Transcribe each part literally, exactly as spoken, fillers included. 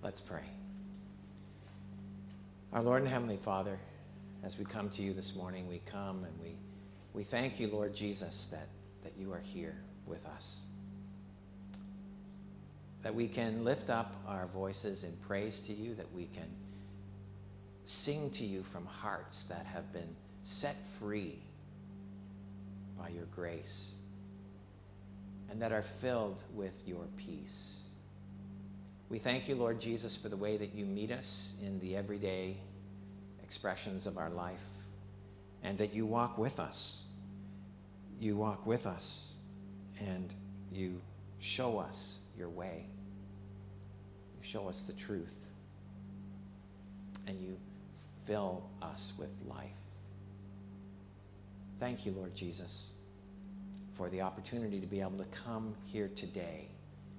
Let's pray. Our Lord and Heavenly Father, as we come to you this morning, we come and we, we thank you, Lord Jesus, that, that you are here with us. That we can lift up our voices in praise to you, that we can sing to you from hearts that have been set free by your grace and that are filled with your peace. We thank you, Lord Jesus, for the way that you meet us in the everyday expressions of our life, and that you walk with us. You walk with us, and you show us your way. You show us the truth, and you fill us with life. Thank you, Lord Jesus, for the opportunity to be able to come here today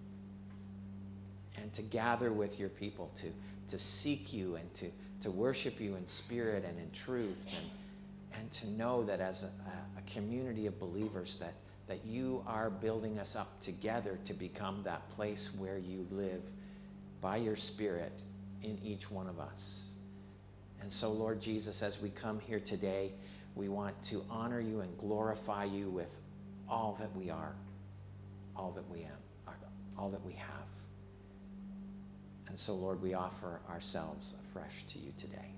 and to gather with your people, to, to seek you and to, to worship you in spirit and in truth, and, and to know that as a, a community of believers that, that you are building us up together to become that place where you live by your Spirit in each one of us. And so, Lord Jesus, as we come here today, we want to honor you and glorify you with all that we are, all that we am, all that we have. And so, Lord, we offer ourselves afresh to you today.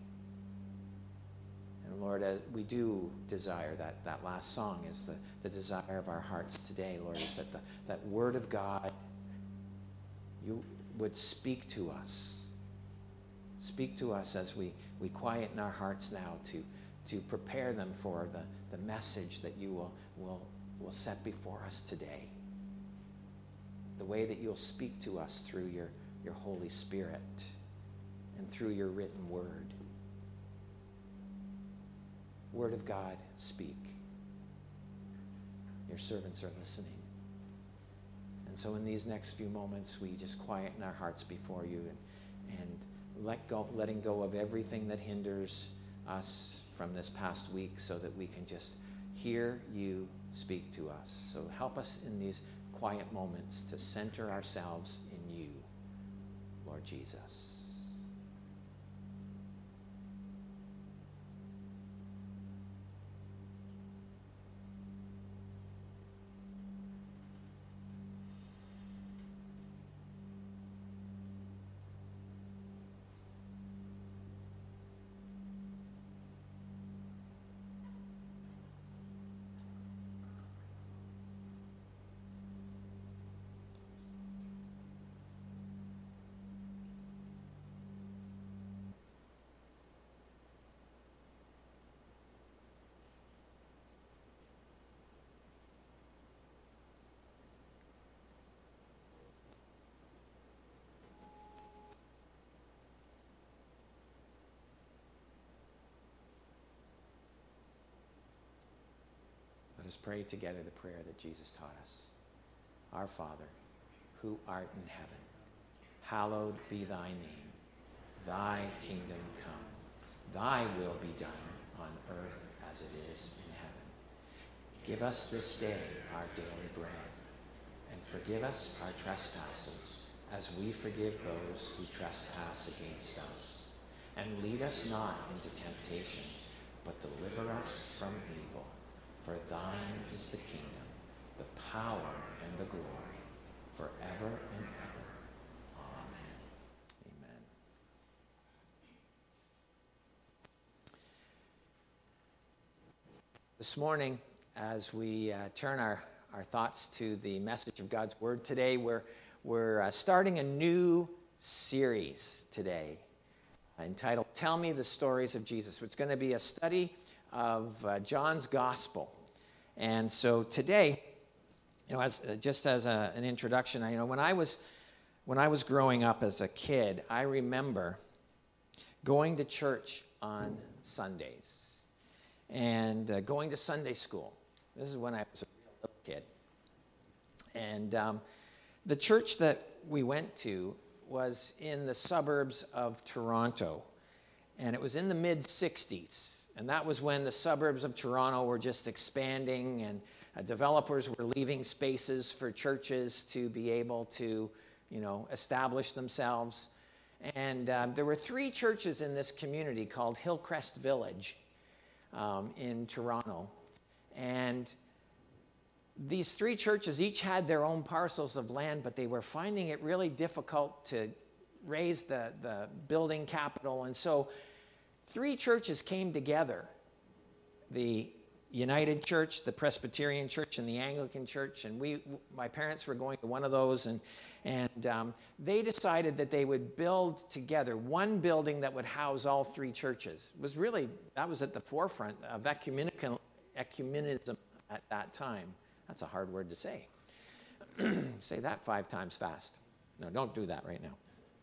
And Lord, as we do desire that, that last song is the, the desire of our hearts today, Lord, is that the, that word of God, you would speak to us. Speak to us as we, we quieten our hearts now to, to prepare them for the, the message that you will, will, will set before us today. The way that you'll speak to us through your your Holy Spirit and through your written word. Word of God, speak. Your servants are listening. And so in these next few moments, we just quieten our hearts before you and, and let go, letting go of everything that hinders us from this past week so that we can just hear you speak to us. So help us in these quiet moments to center ourselves in you, Lord Jesus. Let us pray together the prayer that Jesus taught us. Our Father, who art in heaven, hallowed be thy name. Thy kingdom come. Thy will be done on earth as it is in heaven. Give us this day our daily bread, and forgive us our trespasses, as we forgive those who trespass against us. And lead us not into temptation, but deliver us from evil. For thine is the kingdom, the power, and the glory, forever and ever. Amen. Amen. This morning, as we uh, turn our, our thoughts to the message of God's Word today, we're, we're uh, starting a new series today entitled Tell Me the Stories of Jesus. It's going to be a study of uh, John's Gospel. And so today, you know, as uh, just as a, an introduction, I, you know, when I was when I was growing up as a kid, I remember going to church on Sundays and uh, going to Sunday school. This is when I was a real little kid. And um, the church that we went to was in the suburbs of Toronto, and it was in the mid sixties. And that was when the suburbs of Toronto were just expanding, and uh, developers were leaving spaces for churches to be able to, you know, establish themselves. And um, there were three churches in this community called Hillcrest Village um, in Toronto. And these three churches each had their own parcels of land, but they were finding it really difficult to raise the, the building capital. And so three churches came together, the United Church, the Presbyterian Church, and the Anglican Church. And we, my parents were going to one of those, and, and um, they decided that they would build together one building that would house all three churches. It was really, that was at the forefront of ecumenical, ecumenism at that time. That's a hard word to say. Say that five times fast. No, don't do that right now.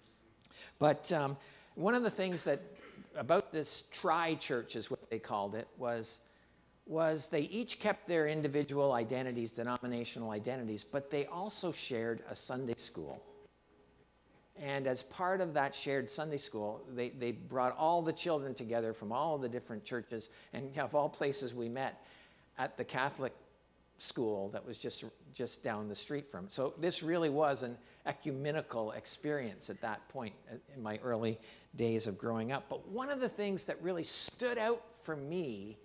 But um, one of the things that about this tri-church is what they called it was, was they each kept their individual identities, denominational identities, but they also shared a Sunday school. And as part of that shared Sunday school, they, they brought all the children together from all of the different churches, and of all places we met at the Catholic school that was just just down the street from it. So this really was an ecumenical experience at that point in my early days of growing up. But one of the things that really stood out for me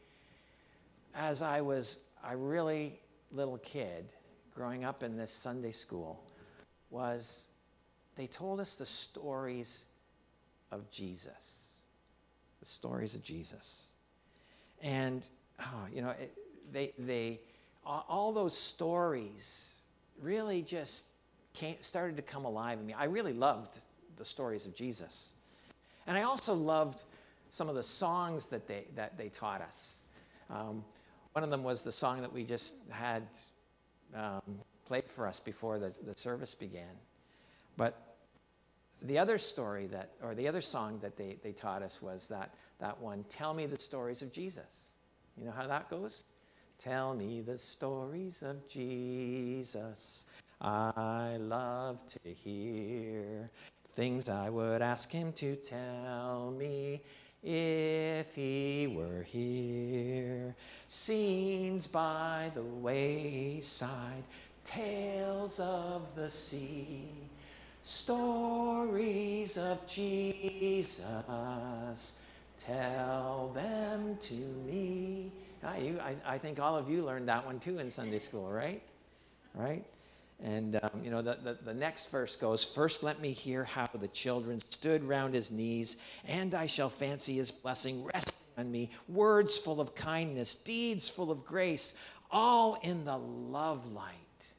as I was a really little kid growing up in this Sunday school was they told us the stories of Jesus. The stories of Jesus. And, oh, you know, it, they they all those stories really just came, started to come alive in me. I really loved the stories of Jesus. And I also loved some of the songs that they, that they taught us. Um, one of them was the song that we just had um, played for us before the, the service began. But the other story that, or the other song that they, they taught us was that, that one, Tell Me the Stories of Jesus. You know how that goes? Tell me the stories of Jesus. I love to hear things I would ask him to tell me if he were here. Scenes by the wayside, tales of the sea, stories of Jesus. Tell them to me. Ah, you, I, I think all of you learned that one too in Sunday school, right? Right? And, um, you know, the, the, the next verse goes, First let me hear how the children stood round his knees, and I shall fancy his blessing resting on me, words full of kindness, deeds full of grace, all in the love light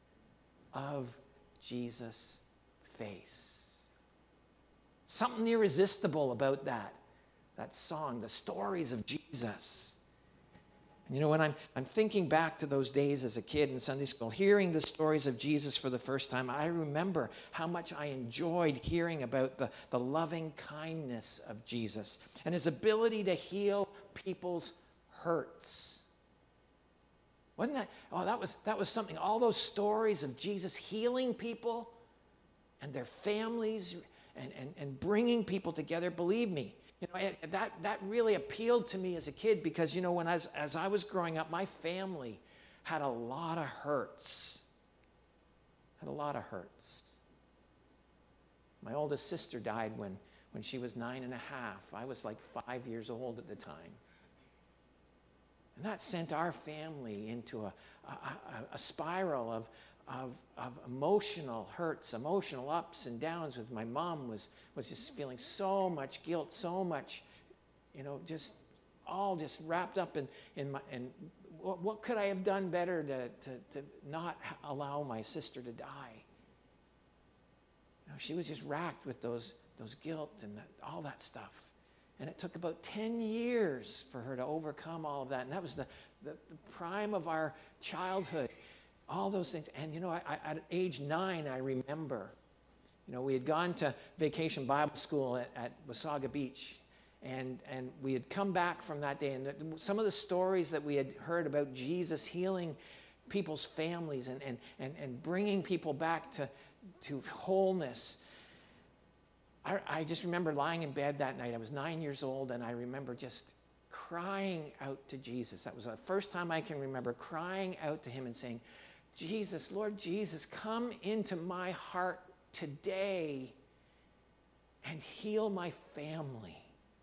of Jesus' face. Something irresistible about that, that song, the stories of Jesus. You know, when I'm, I'm thinking back to those days as a kid in Sunday school, hearing the stories of Jesus for the first time, I remember how much I enjoyed hearing about the, the loving kindness of Jesus and his ability to heal people's hurts. Wasn't that, oh, that was, that was something, all those stories of Jesus healing people and their families and, and, and bringing people together, believe me. You know, it, that, that really appealed to me as a kid because, you know, when I was, as I was growing up, my family had a lot of hurts. Had a lot of hurts. My oldest sister died when, when she was nine and a half. I was like five years old at the time. And that sent our family into a, a, a, a spiral of, of, of emotional hurts, emotional ups and downs with my mom was, was just feeling so much guilt, so much, you know, just all just wrapped up in, in my, and what, what could I have done better to, to, to not allow my sister to die? You know, she was just racked with those, those guilt and that, all that stuff. And it took about ten years for her to overcome all of that. And that was the, the, the prime of our childhood. All those things. And, you know, I, I, at age nine, I remember, you know, we had gone to vacation Bible school at, at Wasaga Beach. And, and we had come back from that day. And some of the stories that we had heard about Jesus healing people's families and, and, and, and bringing people back to, to wholeness. I, I just remember lying in bed that night. I was nine years old, and I remember just crying out to Jesus. That was the first time I can remember crying out to him and saying, Jesus, Lord Jesus, come into my heart today and heal my family.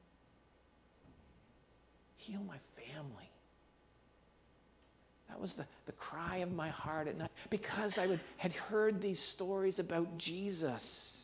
Heal my family. That was the, the cry of my heart at night, because I would, had heard these stories about Jesus.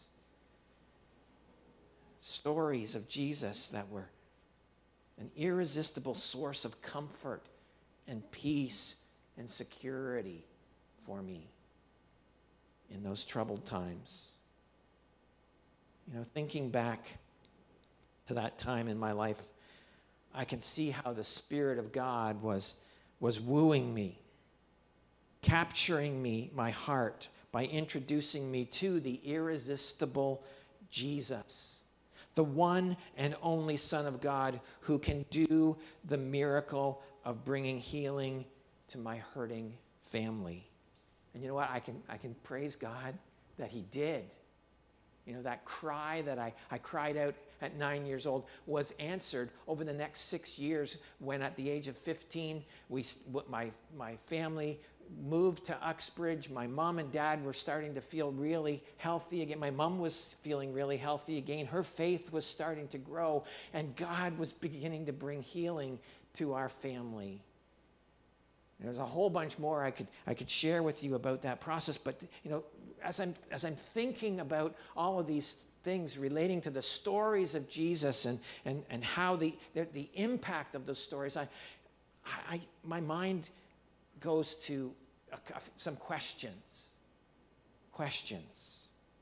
Stories of Jesus that were an irresistible source of comfort and peace and security for me in those troubled times. You know, thinking back to that time in my life, I can see how the Spirit of God was, was wooing me, capturing me, my heart, by introducing me to the irresistible Jesus, the one and only Son of God who can do the miracle of bringing healing to my hurting family. And you know what? I can, I can praise God that he did. You know, that cry that I, I cried out at nine years old was answered over the next six years when at the age of fifteen, we, my, my family moved to Uxbridge. My mom and dad were starting to feel really healthy again. My mom was feeling really healthy again. Her faith was starting to grow, and God was beginning to bring healing to our family. There's a whole bunch more I could I could share with you about that process, but you know, as I'm as I'm thinking about all of these things relating to the stories of Jesus and and and how the the, the impact of those stories, I, I my mind goes to a, some questions. Questions.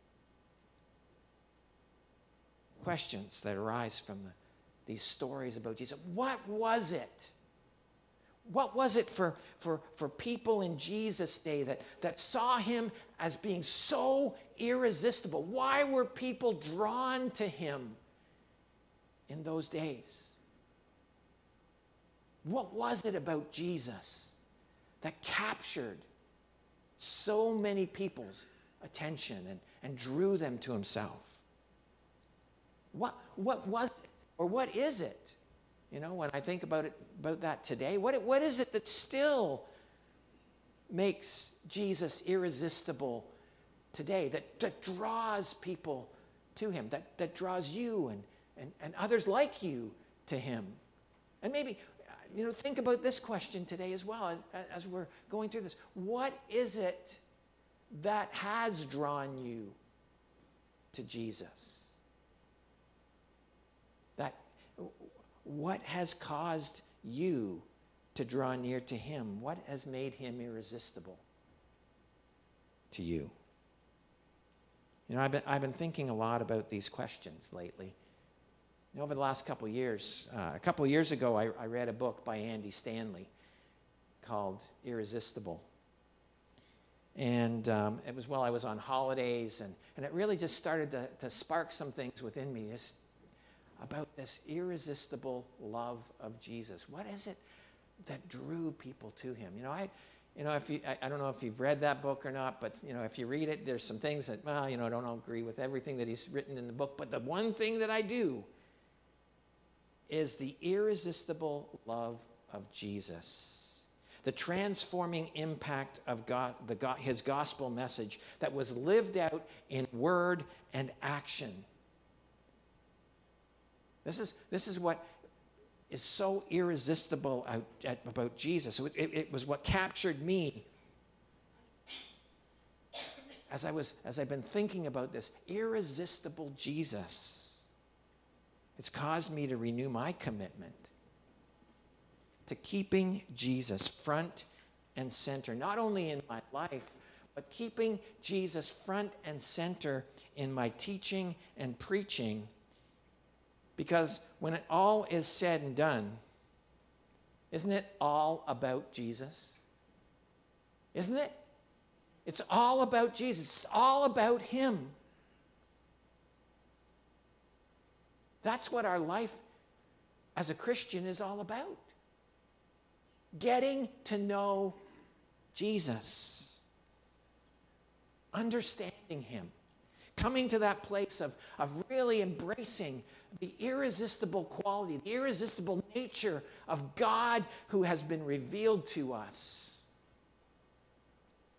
Questions that arise from the, these stories about Jesus. What was it? What was it for, for, for people in Jesus' day that, that saw him as being so irresistible? Why were people drawn to him in those days? What was it about Jesus that captured so many people's attention and, and drew them to himself? What, what was it, or what is it? You know, when I think about it, about that today, what, what is it that still makes Jesus irresistible today, that, that draws people to him, that, that draws you and, and, and others like you to him? And maybe, you know, think about this question today as well as, as we're going through this. What is it that has drawn you to Jesus? That... What has caused you to draw near to him? What has made him irresistible to you? You know, I've been, I've been thinking a lot about these questions lately. You know, over the last couple of years, uh, a couple of years ago, I, I read a book by Andy Stanley called Irresistible. And um, it was while I was on holidays, and, and it really just started to, to spark some things within me. Just, about this irresistible love of Jesus. What is it that drew people to him? You know, I, you know, if you, I, I don't know if you've read that book or not, but you know, if you read it, there's some things that, well, you know, I don't agree with everything that he's written in the book. But the one thing that I do is the irresistible love of Jesus, the transforming impact of God, the God, his gospel message that was lived out in word and action. This is, this is what is so irresistible out, at, about Jesus. It, it, it was what captured me as I was, as I've been thinking about this irresistible Jesus. It's caused me to renew my commitment to keeping Jesus front and center, not only in my life, but keeping Jesus front and center in my teaching and preaching. Because when it all is said and done, isn't it all about Jesus? Isn't it? It's all about Jesus. It's all about him. That's what our life as a Christian is all about. Getting to know Jesus. Understanding him. Coming to that place of, of really embracing the irresistible quality, the irresistible nature of God who has been revealed to us,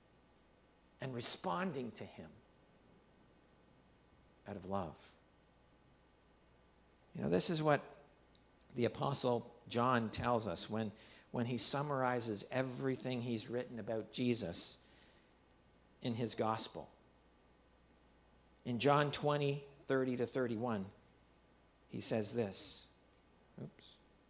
and responding to him out of love. You know, this is what the Apostle John tells us when, when he summarizes everything he's written about Jesus in his gospel. In John twenty, thirty to thirty-one, he says this. Oops.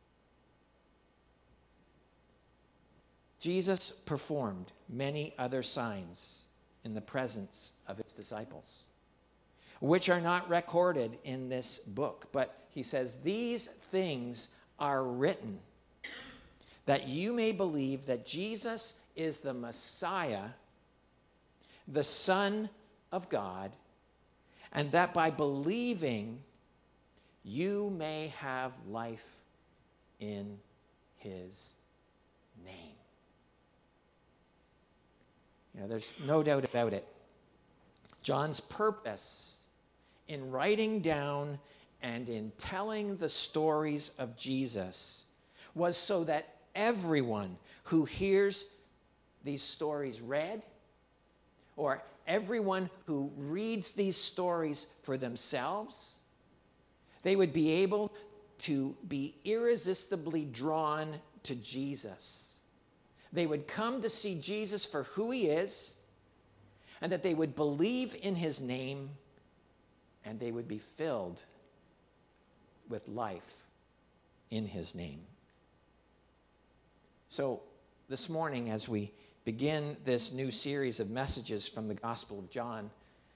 Jesus performed many other signs in the presence of his disciples, which are not recorded in this book. But he says, these things are written that you may believe that Jesus is the Messiah, the Son of God, and that by believing you may have life in his name. You know, there's no doubt about it. John's purpose in writing down and in telling the stories of Jesus was so that everyone who hears these stories read, or everyone who reads these stories for themselves, they would be able to be irresistibly drawn to Jesus. They would come to see Jesus for who he is, and that they would believe in his name, and they would be filled with life in his name. So this morning, as we begin this new series of messages from the Gospel of John,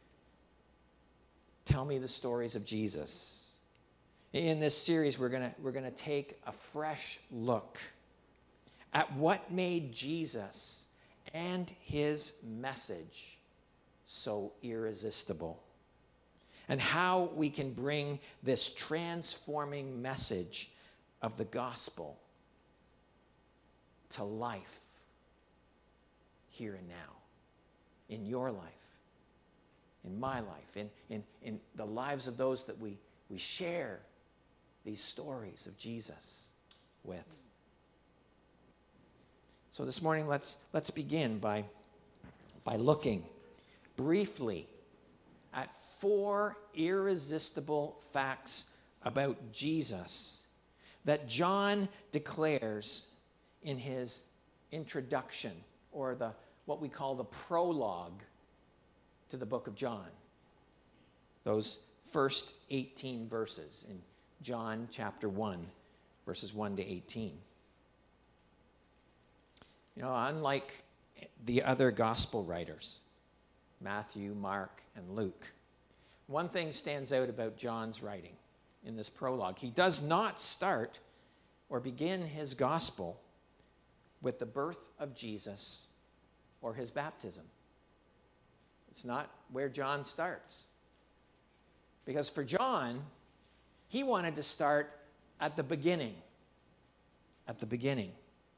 tell me the stories of Jesus. In this series, we're going we're going to take a fresh look at what made Jesus and his message so irresistible, and how we can bring this transforming message of the gospel to life here and now, in your life, in my life, in, in, in the lives of those that we, we share these stories of Jesus with. So this morning, let's, let's begin by, by looking briefly at four irresistible facts about Jesus that John declares in his introduction, or the what we call the prologue to the book of John. Those first eighteen verses in John chapter one, verses one to eighteen. You know, unlike the other gospel writers, Matthew, Mark, and Luke, one thing stands out about John's writing in this prologue. He does not start or begin his gospel with the birth of Jesus or his baptism. It's not where John starts. Because for John, he wanted to start at the beginning. At the beginning.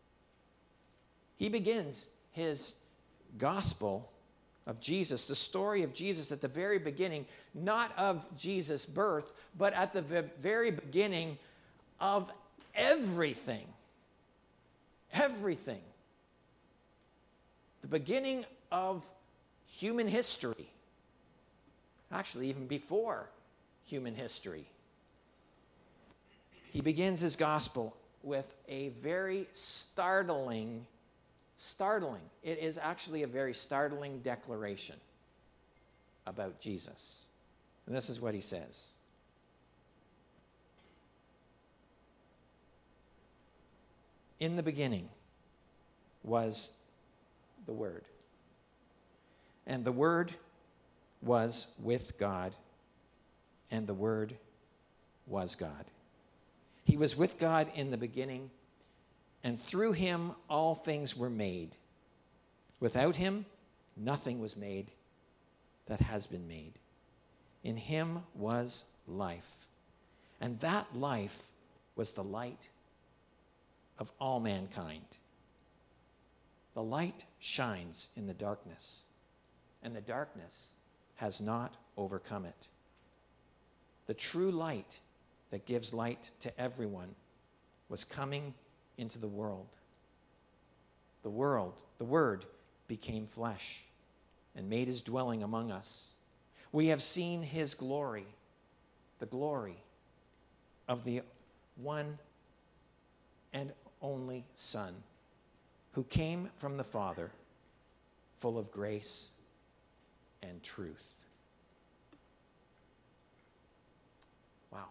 He begins his gospel of Jesus, the story of Jesus, at the very beginning, not of Jesus' birth, but at the very beginning of everything. Everything. The beginning of human history. Actually, even before human history. He begins his gospel with a very startling, startling, it is actually a very startling declaration about Jesus. And this is what he says. In the beginning was the Word. And the Word was with God, and the Word was God. He was with God in the beginning, and through him all things were made. Without him, nothing was made that has been made. In him was life, and that life was the light of all mankind. The light shines in the darkness, and the darkness has not overcome it. The true light that gives light to everyone was coming into the world. The world, the Word, became flesh and made his dwelling among us. We have seen his glory, the glory of the one and only Son, who came from the Father, full of grace and truth. Wow.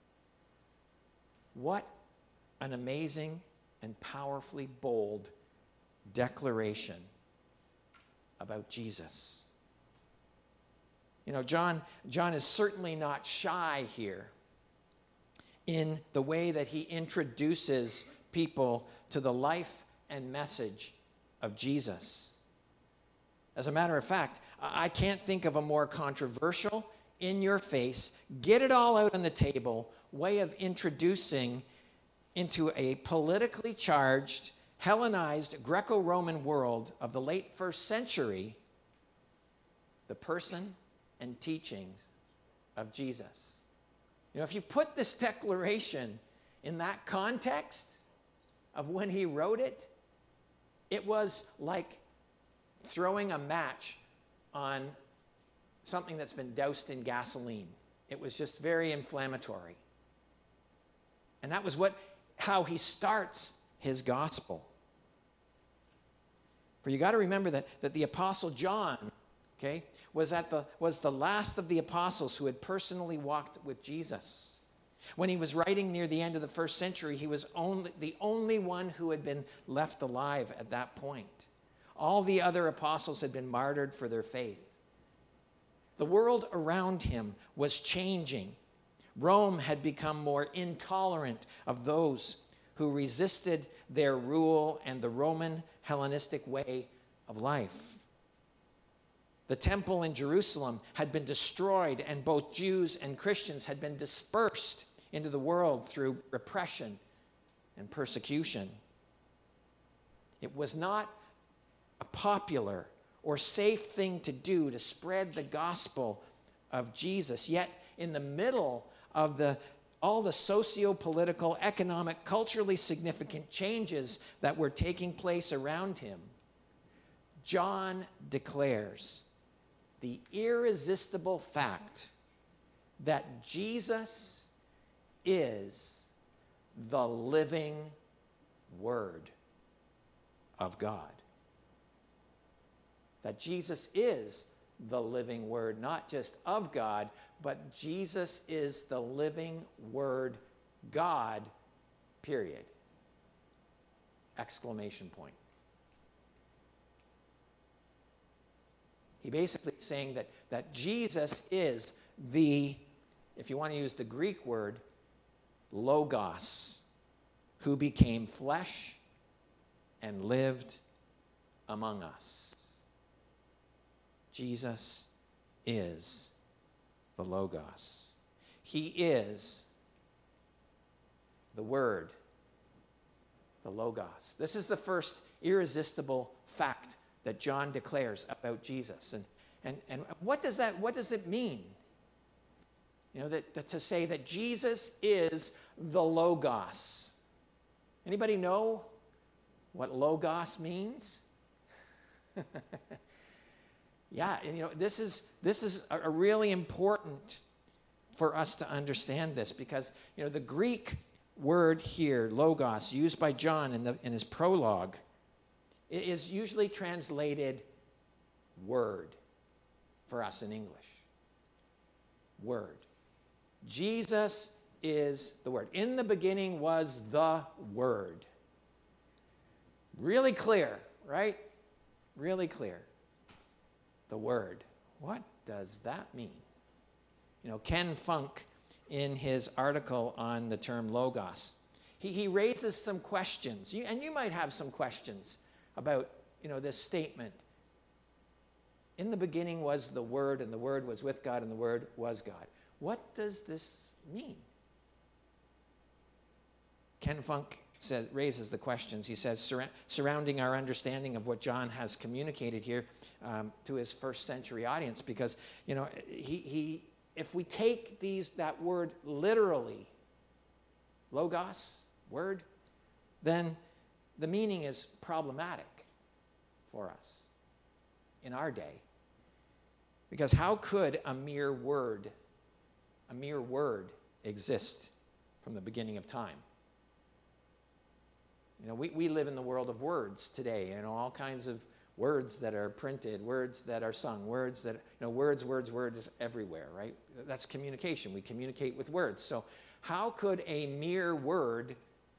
What an amazing and powerfully bold declaration about Jesus. You know, John, John is certainly not shy here in the way that he introduces people to the life and message of Jesus. As a matter of fact, I can't think of a more controversial, in-your-face, get it all out on the table way of introducing into a politically charged, Hellenized Greco-Roman world of the late first century the person and teachings of Jesus. You know, if you put this declaration in that context of when he wrote it, it was like throwing a match on something that's been doused in gasoline. It was just very inflammatory. And that was what how he starts his gospel. For you got to remember that, that the Apostle John, okay, was at the was the last of the apostles who had personally walked with Jesus. When he was writing near the end of the first century, he was only the only one who had been left alive at that point. All the other apostles had been martyred for their faith. The world around him was changing. Rome had become more intolerant of those who resisted their rule and the Roman Hellenistic way of life. The temple in Jerusalem had been destroyed, and both Jews and Christians had been dispersed into the world through repression and persecution. It was not a popular or safe thing to do to spread the gospel of Jesus. Yet, in the middle of the all the socio-political, economic, culturally significant changes that were taking place around him, John declares the irresistible fact that Jesus is the living Word of God. That Jesus is the living Word, not just of God, but Jesus is the living Word, God, period. Exclamation point. He basically is saying that, that Jesus is the, if you want to use the Greek word, Logos, who became flesh and lived among us. Jesus is the Logos. He is the Word, the Logos. This is the first irresistible fact that John declares about Jesus. And, and, and what does that, what does it mean? You know, that, that to say that Jesus is the Logos. Anybody know what Logos means? Yeah, and, you know, this is this is a, a really important for us to understand this, because, you know, the Greek word here, logos, used by John in the in his prologue, it is usually translated word for us in English. Word. Jesus is the Word. In the beginning was the Word. Really clear, right? Really clear. The Word. What does that mean? You know, Ken Funk, in his article on the term logos, he, he raises some questions. You, and you might have some questions about, you know, this statement. In the beginning was the Word, and the Word was with God, and the Word was God. What does this mean? Ken Funk says, raises the questions. He says, Sur- surrounding our understanding of what John has communicated here um, to his first century audience, because, you know, he, he if we take these that word literally, logos, word, then the meaning is problematic for us in our day. Because how could a mere word, a mere word exist from the beginning of time. You know, we, we live in the world of words today, you know, all kinds of words that are printed, words that are sung, words that, you know, words, words, words everywhere, right? That's communication. We communicate with words. So how could a mere word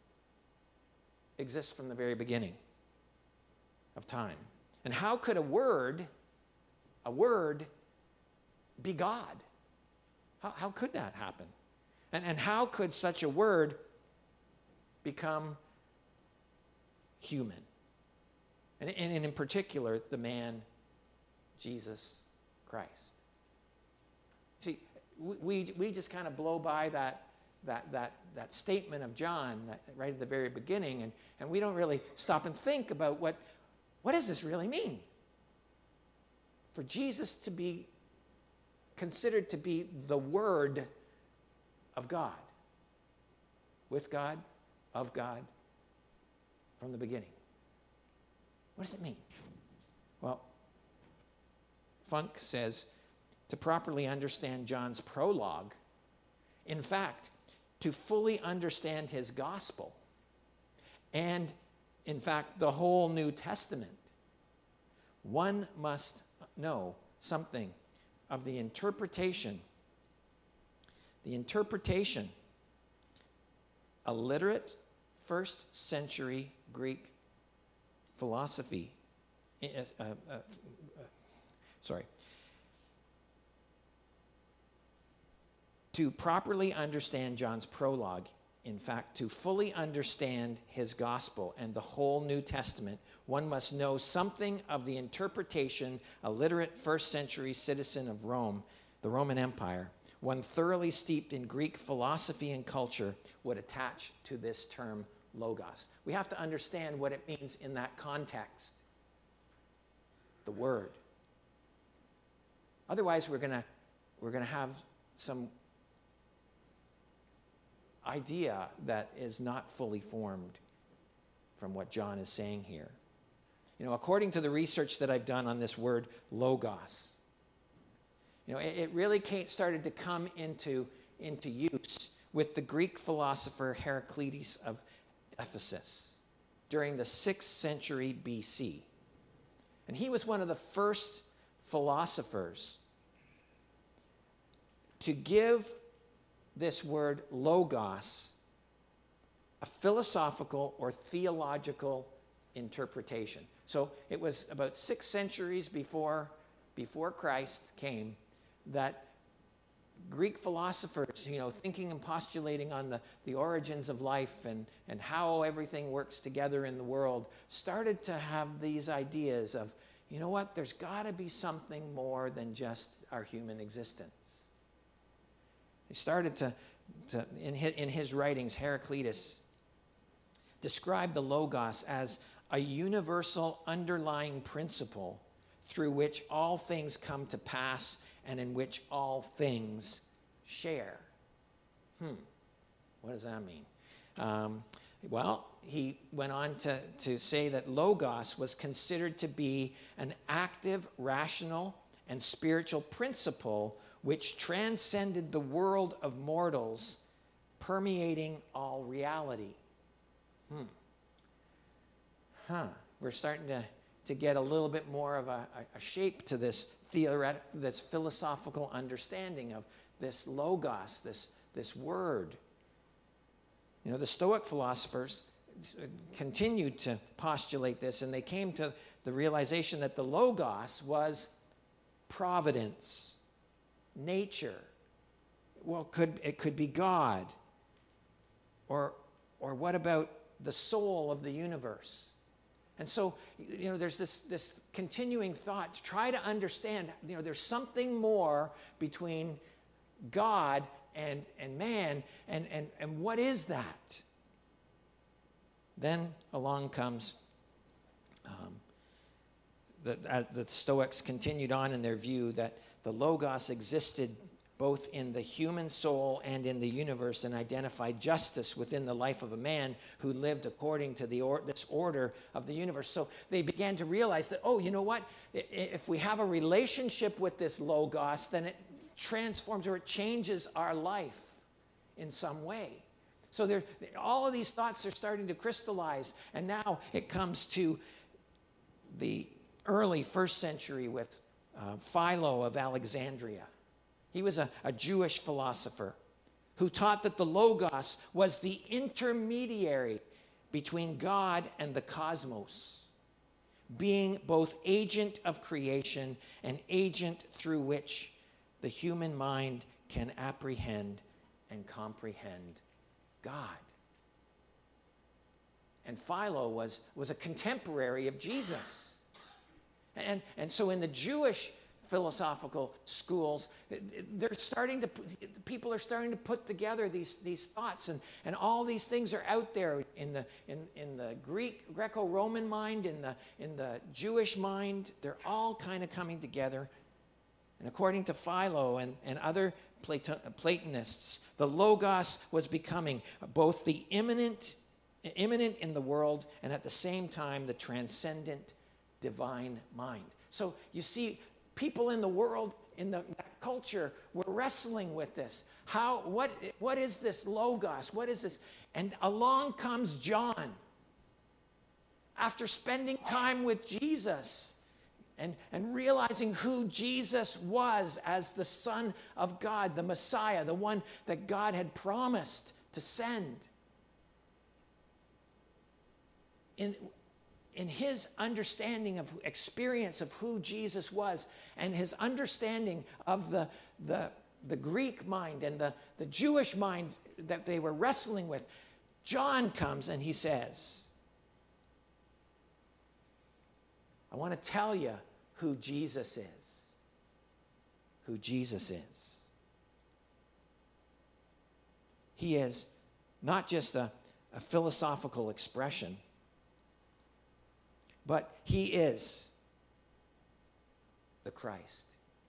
exist from the very beginning of time? And how could a word, a word, be God? How, how could that happen? And, and how could such a word become human? And, and in particular, the man, Jesus Christ. See, we, we just kind of blow by that, that, that, that statement of John that, right at the very beginning, and, and we don't really stop and think about what, what does this really mean? For Jesus to be considered to be the Word of God, with God, of God, from the beginning. What does it mean? Well, Funk says, to properly understand John's prologue, in fact, to fully understand his gospel, and in fact, the whole New Testament, one must know something of the interpretation, the interpretation, illiterate first century Greek philosophy, uh, uh, uh, sorry, to properly understand John's prologue, in fact, to fully understand his gospel and the whole New Testament, one must know something of the interpretation a literate first century citizen of Rome, the Roman Empire, one thoroughly steeped in Greek philosophy and culture, would attach to this term logos. We have to understand what it means in that context. The word. Otherwise, we're gonna we're gonna have some idea that is not fully formed from what John is saying here. You know, according to the research that I've done on this word logos, you know, it, it really came, started to come into, into use with the Greek philosopher Heraclitus of Ephesus during the sixth century B C. And he was one of the first philosophers to give this word logos a philosophical or theological interpretation. So it was about six centuries before, before Christ came that Greek philosophers, you know, thinking and postulating on the, the origins of life and, and how everything works together in the world, started to have these ideas of, you know what, there's got to be something more than just our human existence. He started to, to in, his, in his writings, Heraclitus described the logos as a universal underlying principle through which all things come to pass and in which all things share. Hmm, what does that mean? Um, well, he went on to, to say that logos was considered to be an active, rational, and spiritual principle which transcended the world of mortals, permeating all reality. Hmm. Huh. We're starting to, to get a little bit more of a, a shape to this theoretic, this philosophical understanding of this logos, this, this word. You know, the Stoic philosophers continued to postulate this, and they came to the realization that the logos was providence, nature. Well, could it could be God. Or, or what about the soul of the universe? And so, you know, there's this, this continuing thought to try to understand, you know, there's something more between God and, and man, and, and, and what is that? Then along comes, um, the, uh, the Stoics continued on in their view that the logos existed both in the human soul and in the universe, and identified justice within the life of a man who lived according to the or, this order of the universe. So they began to realize that, oh, you know what? If we have a relationship with this logos, then it transforms or it changes our life in some way. So there, all of these thoughts are starting to crystallize, and now it comes to the early first century with uh, Philo of Alexandria. He was a, a Jewish philosopher who taught that the Logos was the intermediary between God and the cosmos, being both agent of creation and agent through which the human mind can apprehend and comprehend God. And Philo was, was a contemporary of Jesus. And, and so in the Jewish philosophical schools, they're starting to, people are starting to put together these, these thoughts, and, and all these things are out there in the, in, in the Greek, Greco-Roman mind, in the, in the Jewish mind. They're all kind of coming together. And according to Philo and, and other Plato, Platonists, the Logos was becoming both the immanent, immanent in the world and at the same time the transcendent divine mind. So you see, people in the world, in the that culture, were wrestling with this. How, what, what is this Logos? What is this? And along comes John. After spending time with Jesus and, and realizing who Jesus was as the Son of God, the Messiah, the one that God had promised to send. In, in his understanding of experience of who Jesus was and his understanding of the, the, the Greek mind and the, the Jewish mind that they were wrestling with, John comes and he says, I want to tell you who Jesus is. Who Jesus is. He is not just a, a philosophical expression, but he is the Christ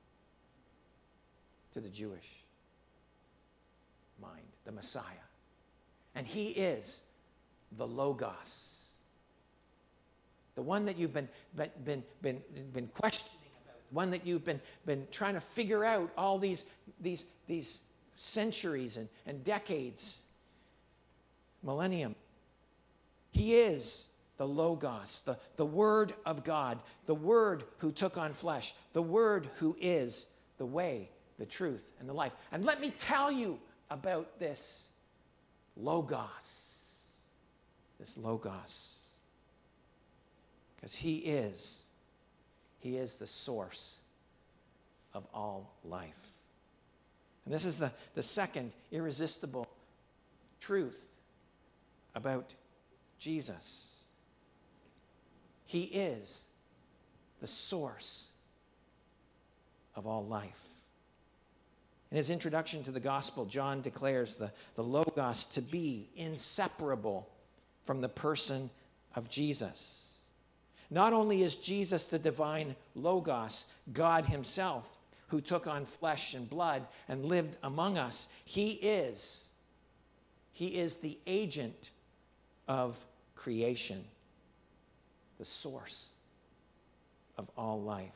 to the Jewish mind, the Messiah. And he is the Logos, the one that you've been, been, been, been, been questioning about, one that you've been, been trying to figure out all these, these, these centuries and, and decades, millennium. He is the Logos, the, the Word of God, the Word who took on flesh, the Word who is the way, the truth, and the life. And let me tell you about this Logos, this Logos, because he is, he is the source of all life. And this is the, the second irresistible truth about Jesus. He is the source of all life. In his introduction to the gospel, John declares the, the Logos to be inseparable from the person of Jesus. Not only is Jesus the divine Logos, God himself, who took on flesh and blood and lived among us, he is, he is the agent of creation, the source of all life.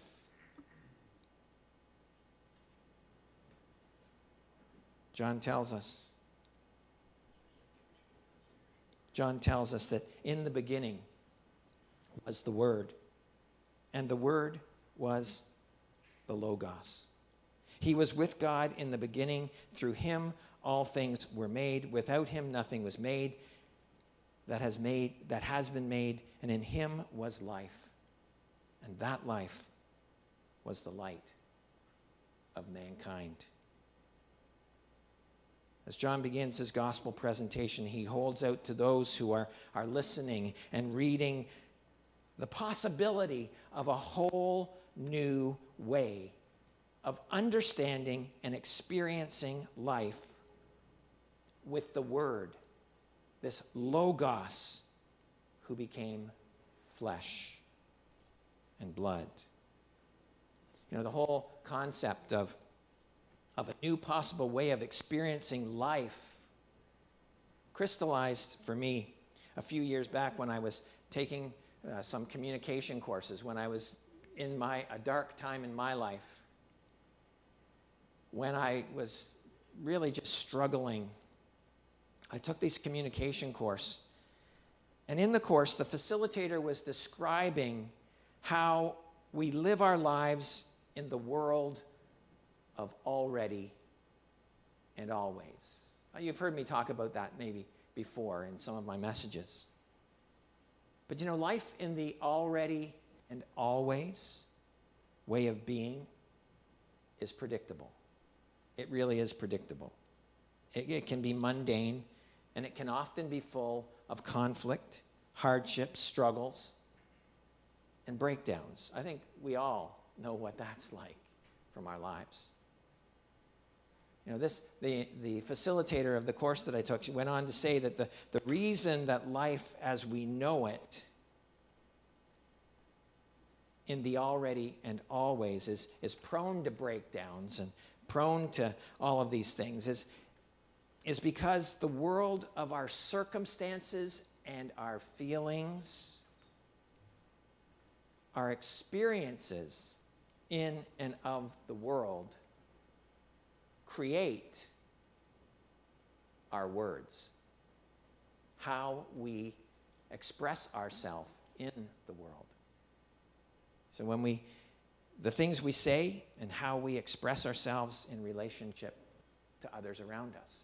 John tells us, John tells us that in the beginning was the Word, and the Word was the Logos. He was with God in the beginning. Through him all things were made. Without him nothing was made that has made that has been made, and in him was life. And that life was the light of mankind. As John begins his gospel presentation, he holds out to those who are, are listening and reading the possibility of a whole new way of understanding and experiencing life with the Word, this Logos who became flesh and blood. You know, the whole concept of of a new possible way of experiencing life crystallized for me a few years back when I was taking uh, some communication courses, when I was in my a dark time in my life, when I was really just struggling I took this communication course. And in the course, the facilitator was describing how we live our lives in the world of already and always. You've heard me talk about that maybe before in some of my messages. But you know, life in the already and always way of being is predictable. It really is predictable. It, it can be mundane, and it can often be full of conflict, hardships, struggles, and breakdowns. I think we all know what that's like from our lives. You know, this the, the facilitator of the course that I took, she went on to say that the, the reason that life as we know it in the already and always is, is prone to breakdowns and prone to all of these things is, is because the world of our circumstances and our feelings, our experiences in and of the world create our words, how we express ourselves in the world. So when we, the things we say and how we express ourselves in relationship to others around us.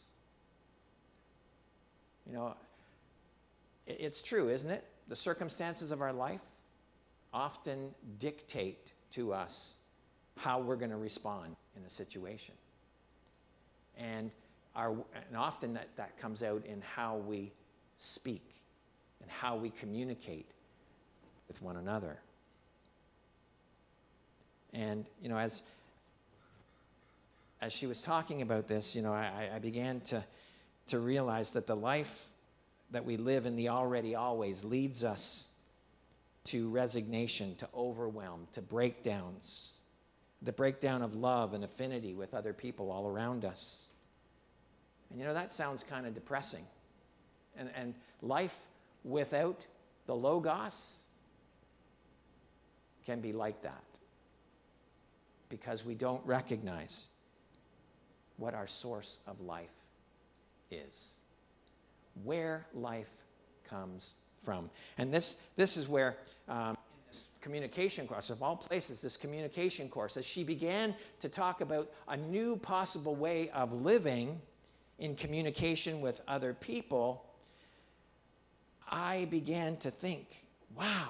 You know, it, it's true, isn't it? The circumstances of our life often dictate to us how we're going to respond in a situation. And, our, and often that, that comes out in how we speak and how we communicate with one another. And, you know, as, as she was talking about this, you know, I, I began to, to realize that the life that we live in the already always leads us to resignation, to overwhelm, to breakdowns, the breakdown of love and affinity with other people all around us. And, you know, that sounds kind of depressing. And, and life without the Logos can be like that, because we don't recognize what our source of life is, where life comes from. And this, this is where, um, in this communication course, of all places, this communication course, as she began to talk about a new possible way of living in communication with other people, I began to think, wow,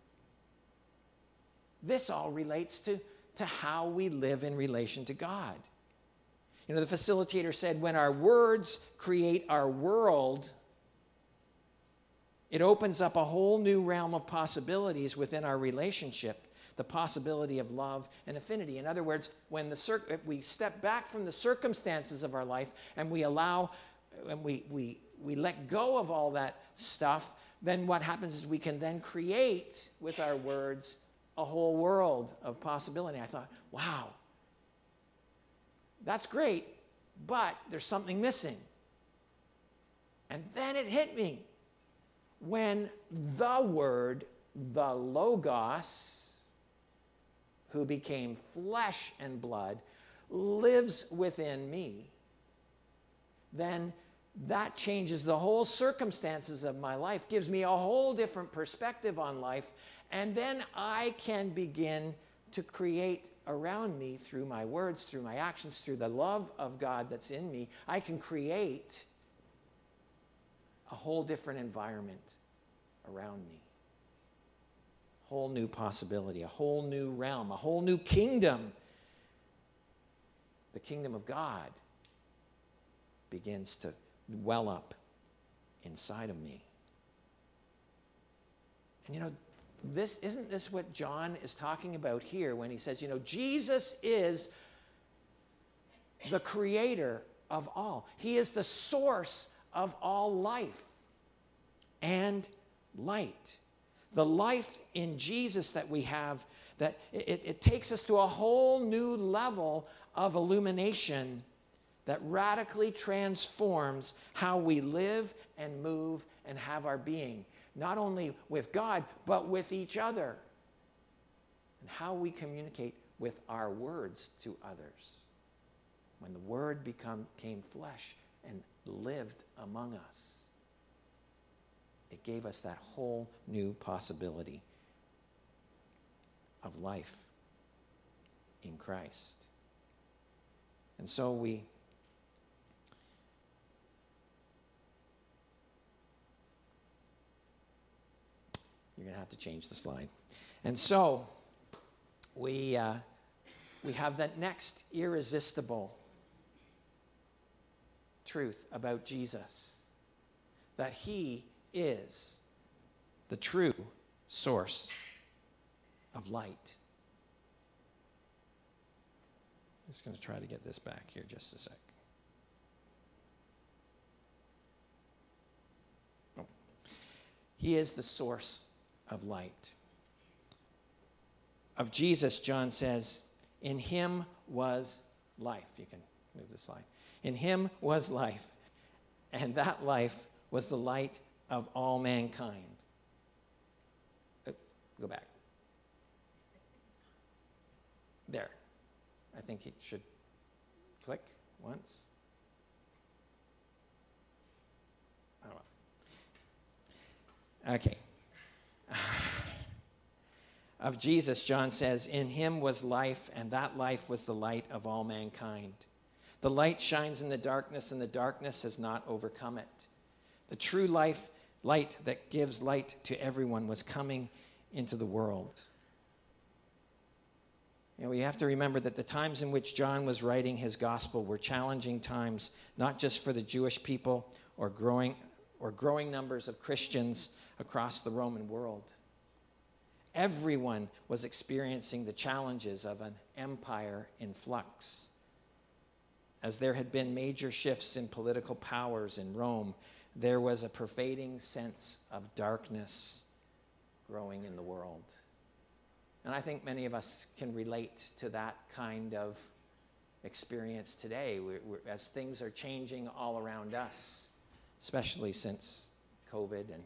this all relates to to how we live in relation to God. You know, the facilitator said, when our words create our world, it opens up a whole new realm of possibilities within our relationship, the possibility of love and affinity. In other words, when the cir- if we step back from the circumstances of our life and we allow, and we, we, we let go of all that stuff, then what happens is we can then create with our words a whole world of possibility. I thought, wow, that's great, but there's something missing. And then it hit me when the Word, the Logos, who became flesh and blood, lives within me, then that changes the whole circumstances of my life, gives me a whole different perspective on life. And then I can begin to create around me through my words, through my actions, through the love of God that's in me. I can create a whole different environment around me. A whole new possibility, a whole new realm, a whole new kingdom. The kingdom of God begins to well up inside of me. And you know, This isn't this what John is talking about here when he says, you know, Jesus is the creator of all. He is the source of all life and light. The life in Jesus that we have, that it, it takes us to a whole new level of illumination that radically transforms how we live and move and have our being. Not only with God, but with each other. And how we communicate with our words to others. When the Word become, became flesh, and lived among us. It gave us that whole new possibility of life in Christ. And so we You're going to have to change the slide. And so we uh, we have that next irresistible truth about Jesus, that he is the true source of light. I'm just going to try to get this back here just a sec. Oh. He is the source of light. Of Jesus, John says, in him was life. You can move the slide. In him was life, and that life was the light of all mankind. Uh, go back. There. I think it should click once. Oh, well. Okay. Of Jesus, John says, in him was life, and that life was the light of all mankind. The light shines in the darkness, and the darkness has not overcome it. The true life, light that gives light to everyone was coming into the world. You know, we have to remember that the times in which John was writing his gospel were challenging times, not just for the Jewish people or growing, or growing numbers of Christians across the Roman world. Everyone was experiencing the challenges of an empire in flux. As there had been major shifts in political powers in Rome, there was a pervading sense of darkness growing in the world. And I think many of us can relate to that kind of experience today, we're, we're, as things are changing all around us, especially since COVID and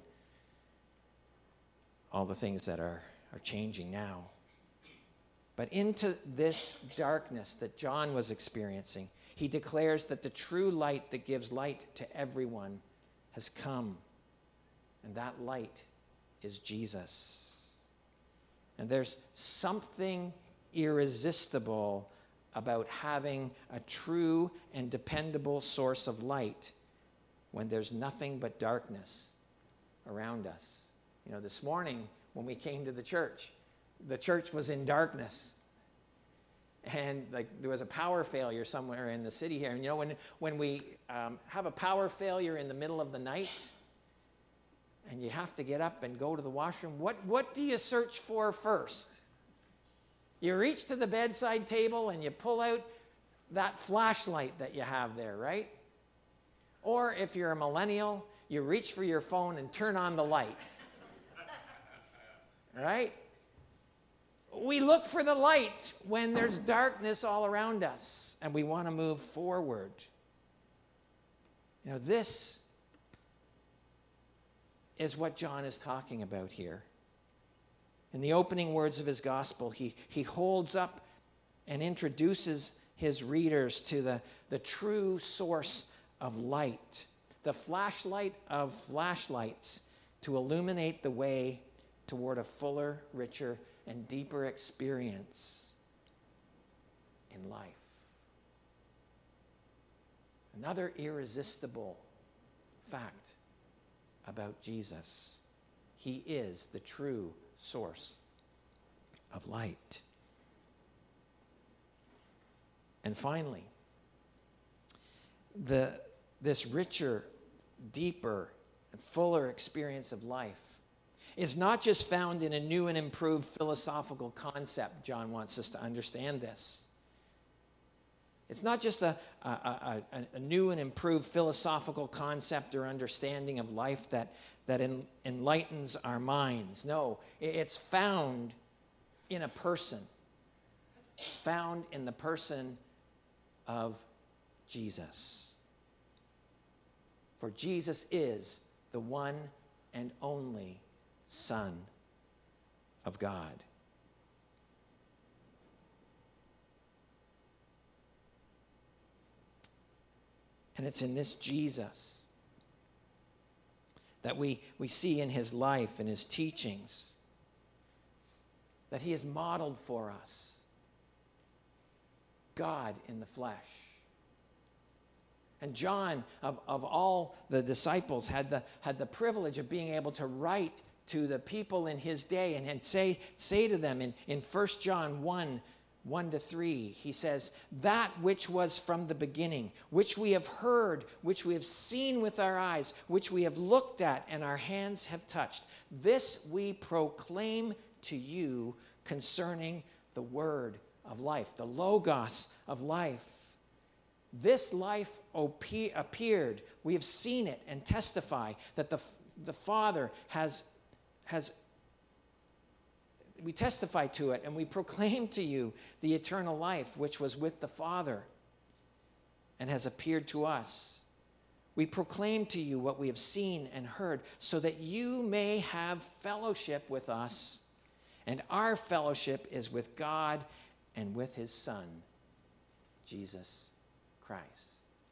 all the things that are, are changing now. But into this darkness that John was experiencing, he declares that the true light that gives light to everyone has come. And that light is Jesus. And there's something irresistible about having a true and dependable source of light when there's nothing but darkness around us. You know, this morning when we came to the church, the church was in darkness. And like there was a power failure somewhere in the city here. And you know, when, when we um, have a power failure in the middle of the night and you have to get up and go to the washroom, what, what do you search for first? You reach to the bedside table and you pull out that flashlight that you have there, right? Or if you're a millennial, you reach for your phone and turn on the light. Right? We look for the light when there's darkness all around us and we want to move forward. You know, this is what John is talking about here. In the opening words of his gospel, he, he holds up and introduces his readers to the, the true source of light, the flashlight of flashlights to illuminate the way toward a fuller, richer, and deeper experience in life. Another irresistible fact about Jesus: he is the true source of light. And finally, the, this richer, deeper, and fuller experience of life is not just found in a new and improved philosophical concept. John wants us to understand this. It's not just a, a, a, a new and improved philosophical concept or understanding of life that, that en, enlightens our minds. No, it's found in a person. It's found in the person of Jesus. For Jesus is the one and only Son of God. And it's in this Jesus that we, we see in his life and his teachings that he has modeled for us God in the flesh. And John, of, of all the disciples, had the, had the privilege of being able to write to the people in his day and, and say, say to them in, in First John one, one to three, he says, that which was from the beginning, which we have heard, which we have seen with our eyes, which we have looked at and our hands have touched, this we proclaim to you concerning the word of life, the Logos of life. This life appeared. We have seen it and testify that the, the Father has, has, we testify to it and we proclaim to you the eternal life which was with the Father and has appeared to us. We proclaim to you what we have seen and heard so that you may have fellowship with us. And our fellowship is with God and with his Son, Jesus Christ.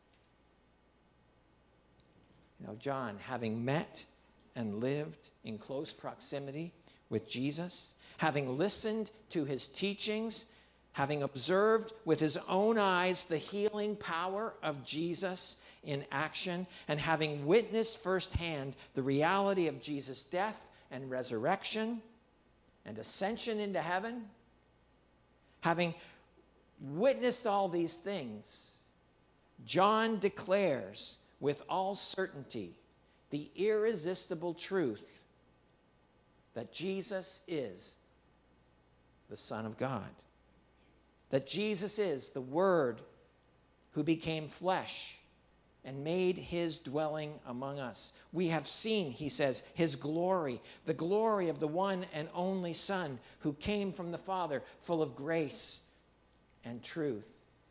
You know, John, having met and lived in close proximity with Jesus, having listened to his teachings, having observed with his own eyes the healing power of Jesus in action, and having witnessed firsthand the reality of Jesus' death and resurrection and ascension into heaven, having witnessed all these things, John declares with all certainty the irresistible truth that Jesus is the Son of God, that Jesus is the Word who became flesh and made his dwelling among us. We have seen, he says, his glory, the glory of the one and only Son who came from the Father, full of grace and truth.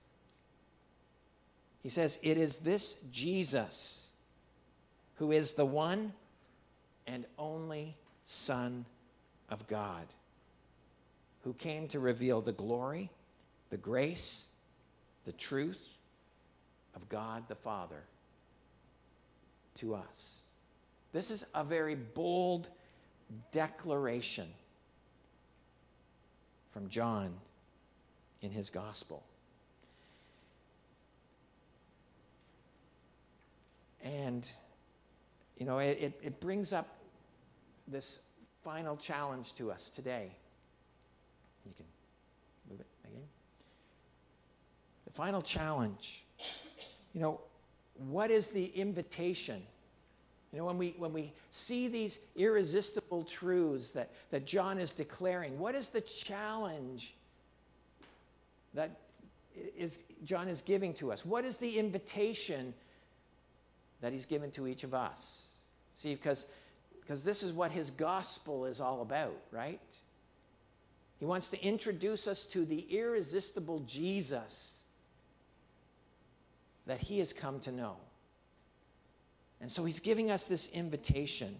He says, it is this Jesus who is the one and only Son of God, who came to reveal the glory, the grace, the truth of God the Father to us. This is a very bold declaration from John in his gospel. And, you know, it, it, it brings up this final challenge to us today. You can move it again. The final challenge. You know, what is the invitation? You know, when we when we see these irresistible truths that, that John is declaring, what is the challenge that is John is giving to us? What is the invitation that he's given to each of us? See, because because this is what his gospel is all about, right? He wants to introduce us to the irresistible Jesus that he has come to know. And so he's giving us this invitation.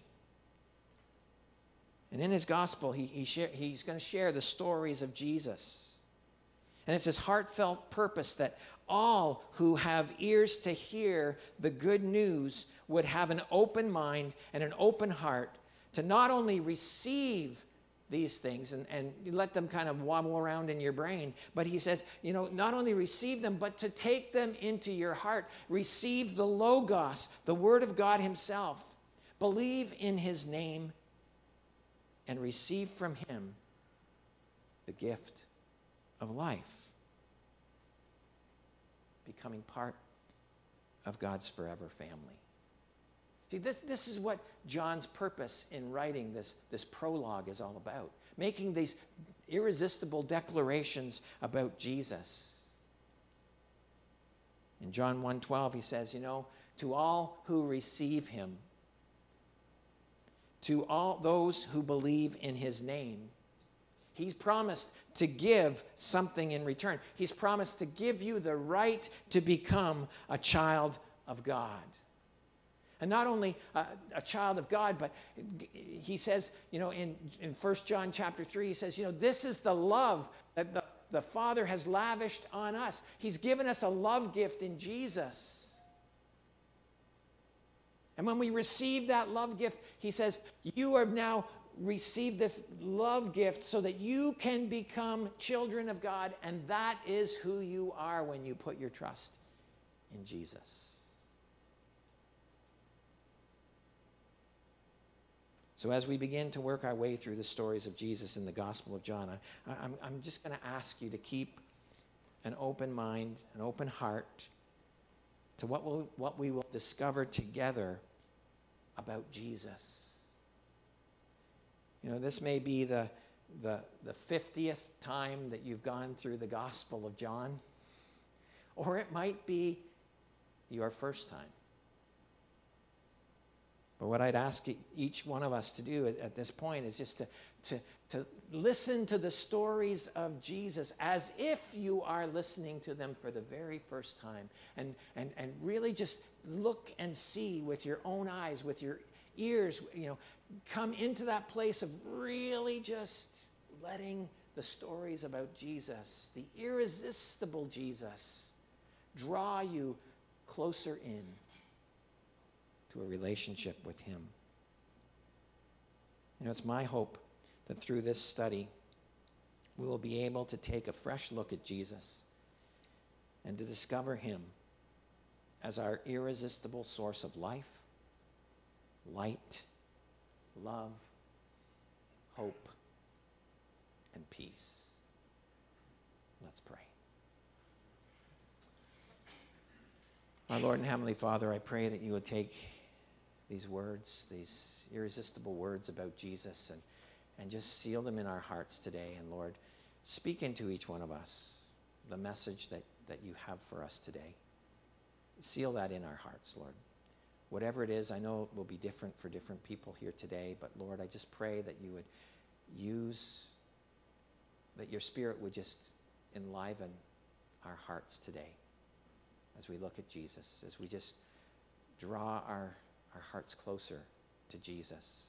And in his gospel, he, he share, he's going to share the stories of Jesus. And it's his heartfelt purpose that all who have ears to hear the good news would have an open mind and an open heart to not only receive these things and, and let them kind of wobble around in your brain, but he says, you know, not only receive them, but to take them into your heart. Receive the Logos, the Word of God himself. Believe in his name and receive from him the gift of life, becoming part of God's forever family. See, this, this is what John's purpose in writing this, this prologue is all about, making these irresistible declarations about Jesus. In John one twelve, he says, you know, to all who receive him, to all those who believe in his name, he's promised to give something in return. He's promised to give you the right to become a child of God. And not only a, a child of God, but he says, you know, in, in First John chapter three, he says, you know, this is the love that the, the Father has lavished on us. He's given us a love gift in Jesus. And when we receive that love gift, he says, you have now received this love gift so that you can become children of God, and that is who you are when you put your trust in Jesus. So as we begin to work our way through the stories of Jesus in the Gospel of John, I, I'm, I'm just going to ask you to keep an open mind, an open heart to what, we'll, what we will discover together about Jesus. You know, this may be the, the, the fiftieth time that you've gone through the Gospel of John, or it might be your first time. But what I'd ask each one of us to do at, at this point is just to, to, to listen to the stories of Jesus as if you are listening to them for the very first time, and, and, and really just look and see with your own eyes, with your ears, you know, come into that place of really just letting the stories about Jesus, the irresistible Jesus, draw you closer in to a relationship with him. You know, it's my hope that through this study, we will be able to take a fresh look at Jesus and to discover him as our irresistible source of life, light, love, hope, and peace. Let's pray. Our Lord and Heavenly Father, I pray that you would take these words, these irresistible words about Jesus, and, and just seal them in our hearts today. And Lord, speak into each one of us the message that, that you have for us today. Seal that in our hearts, Lord. Whatever it is, I know it will be different for different people here today, but Lord, I just pray that you would use, that your Spirit would just enliven our hearts today as we look at Jesus, as we just draw our, our hearts closer to Jesus.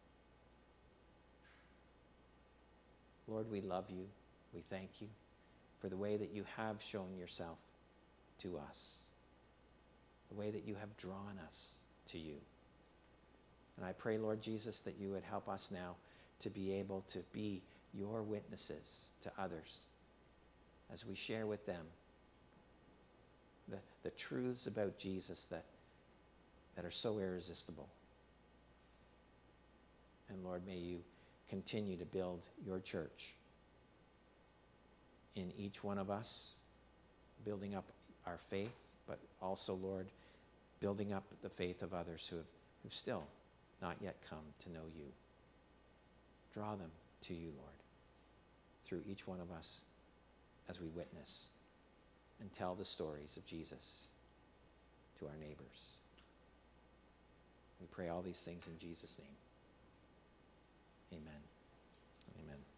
Lord, we love you. We thank you for the way that you have shown yourself to us, the way that you have drawn us to you. And I pray, Lord Jesus, that you would help us now to be able to be your witnesses to others as we share with them the, the truths about Jesus that, that are so irresistible. And Lord, may you continue to build your church in each one of us, building up our faith, but also, Lord, building up the faith of others who have who've still not yet come to know you. Draw them to you, Lord, through each one of us as we witness and tell the stories of Jesus to our neighbors. We pray all these things in Jesus' name. Amen. Amen.